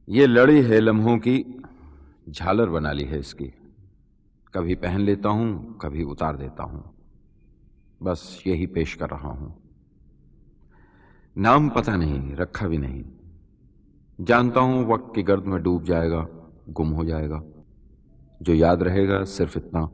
ये लड़ी है लम्हों की, झालर बना ली है इसकी। कभी पहन लेता हूं, कभी उतार देता हूं, बस यही पेश कर रहा हूं। नाम पता नहीं, रखा भी नहीं। जानता हूं वक्त की गर्द में डूब जाएगा, गुम हो जाएगा। जो याद रहेगा सिर्फ इतना,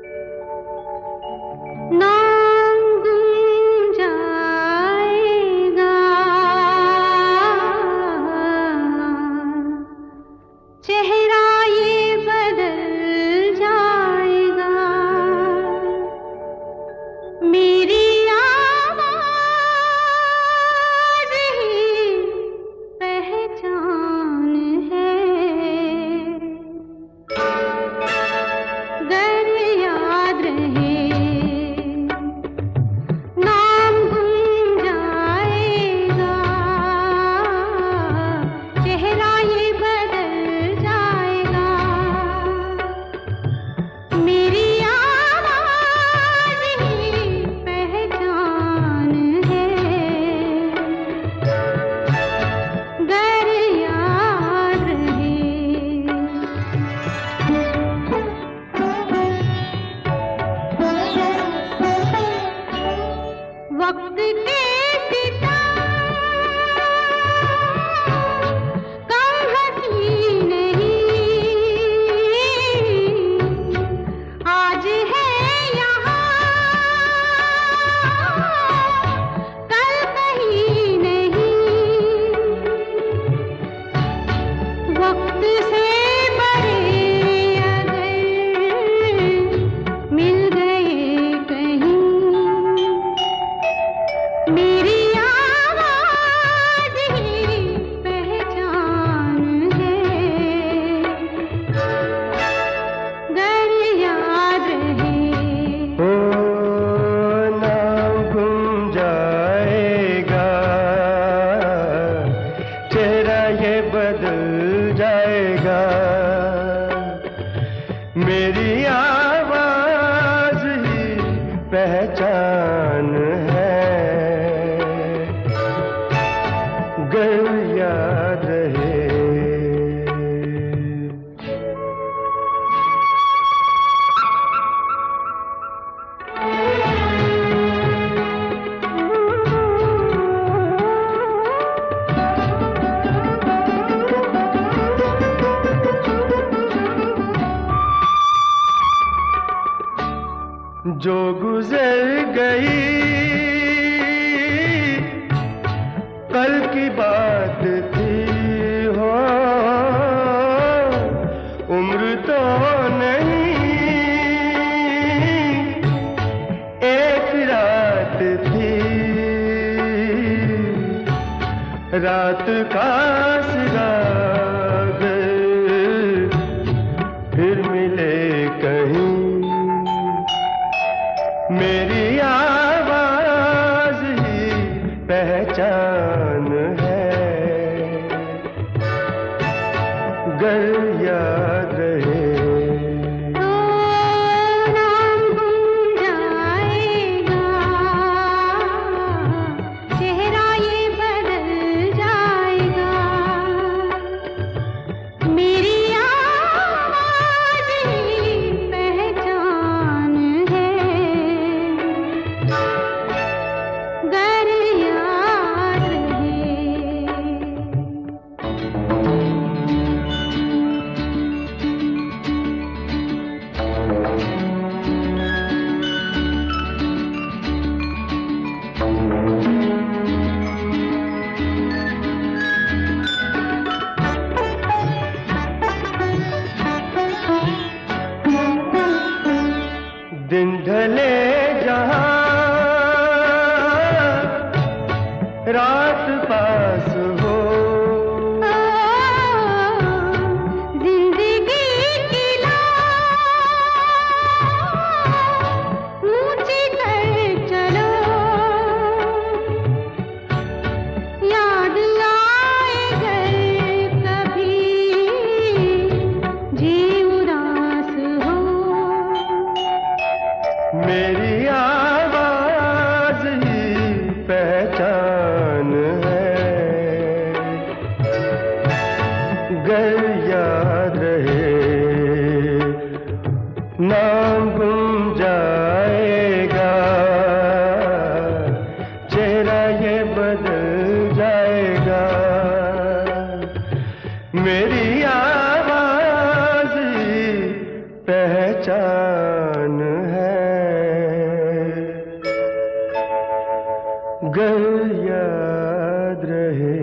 मेरी आवाज ही पहचान है, गर याद रहे। जो गुजर गई कल की बात थी, हो उम्र तो नहीं एक रात थी, रात का सिराग फिर मिले कहीं। मेरी आवाज ही पहचान है, गर याद रहे। मेरी आवाज ही पहचान है। गर याद रहे